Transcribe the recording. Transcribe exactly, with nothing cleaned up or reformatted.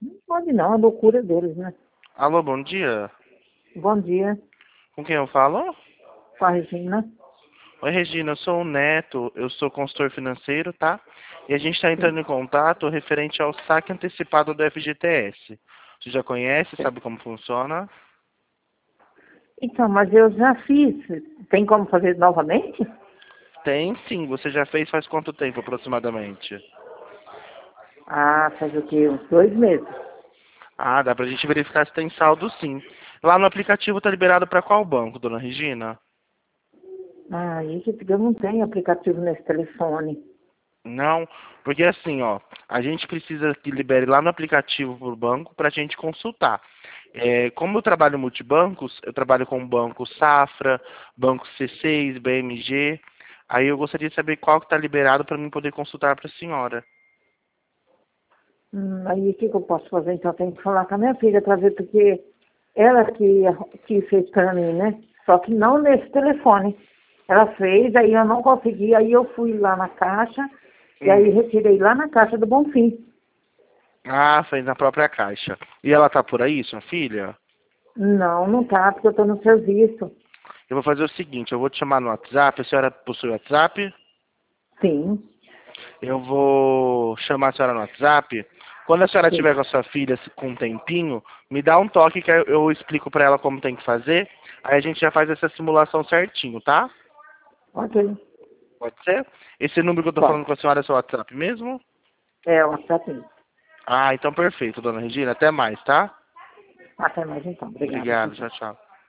Não pode não, é loucura deles, né? Alô, bom dia. Bom dia, Com quem eu falo? com a Regina. Oi, Regina, eu sou o Neto, eu sou consultor financeiro, tá? E a gente está Sim. entrando em contato referente ao saque antecipado do F G T S. Você já conhece, Sim. sabe como funciona? Então, mas eu já fiz. Tem como fazer novamente? Tem sim, você já fez faz quanto tempo aproximadamente? Ah, faz o quê? Uns dois meses. Ah, dá pra gente verificar se tem saldo sim. Lá no aplicativo tá liberado para qual banco, dona Regina? Ah, isso porque eu não tenho aplicativo nesse telefone. Não, porque assim, ó, a gente precisa que libere lá no aplicativo pro banco para a gente consultar. É, como eu trabalho multibancos, eu trabalho com o Banco Safra, Banco C seis, B M G. Aí eu gostaria de saber qual que está liberado para mim poder consultar para a senhora. Hum, aí o que, que eu posso fazer? Então eu tenho que falar com a minha filha para ver, porque ela que, que fez para mim, né? Só que não nesse telefone. Ela fez, aí eu não consegui, aí eu fui lá na caixa, e aí Hum. retirei lá na caixa do Bonfim. Ah, fez na própria caixa. E ela tá por aí, sua filha? Não, não tá, porque eu estou no serviço. Eu vou fazer o seguinte, eu vou te chamar no WhatsApp, a senhora possui WhatsApp? Sim, Eu vou chamar a senhora no WhatsApp. Quando a senhora sim. tiver com a sua filha com um tempinho, me dá um toque que eu eu explico para ela como tem que fazer. Aí a gente já faz essa simulação certinho, tá? Ok, Pode ser? Esse número que eu tô pode. falando com a senhora é seu WhatsApp mesmo? É, o WhatsApp. Ah, então perfeito, dona Regina. Até mais, tá? Até mais então. Obrigada. Tchau, Obrigado, tchau. tchau, tchau.